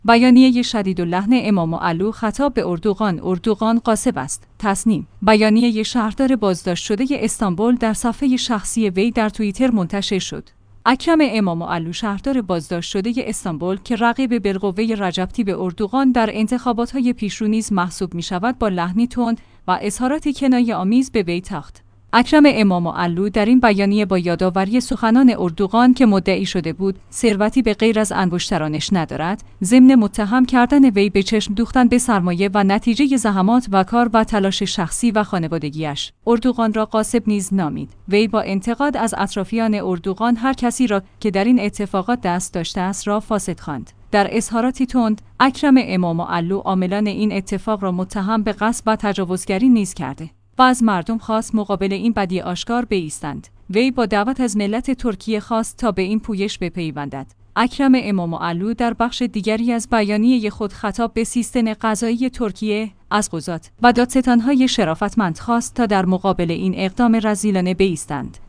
بیانیه شدیداللحن امام‌علو خطاب به اردوغان غاصب است. تصنیم. بیانیه شهردار بازداشت شده استانبول در صفحه شخصی وی در توییتر منتشر شد. اکرم امام‌علو شهردار بازداشت شده استانبول که رقیب بالقوه رجب طیب اردوغان در انتخابات‌های پیشرو نیز محسوب می‌شود، با لحنی تند و اظهاراتی کنایه‌آمیز به وی تاخت. اکرم امام‌علو در این بیانیه با یادآوری سخنان اردوغان که مدعی شده بود ثروتی به غیر از انگشترانش ندارد، ضمن متهم کردن وی به چشم دوختن به سرمایه و نتیجه زحمات و کار و تلاش شخصی و خانوادگیش، اردوغان را غاصب نیز نامید. وی با انتقاد از اطرافیان اردوغان هر کسی را که در این اتفاقات دست داشته است را فاسد خواند. در اظهاراتی تند، اکرم امام‌علو عاملان این اتفاق را متهم به غصب و تجاوزگری نیز کرده و از مردم خواست مقابل این بدی آشکار بایستند. وی با دعوت از ملت ترکیه خواست تا به این پویش بپیوندد. اکرم امام‌علو در بخش دیگری از بیانیه خود خطاب به سیستم قضایی ترکیه از قضات و دادستان‌های شرافتمند خواست تا در مقابل این اقدام رذیلانه بایستند.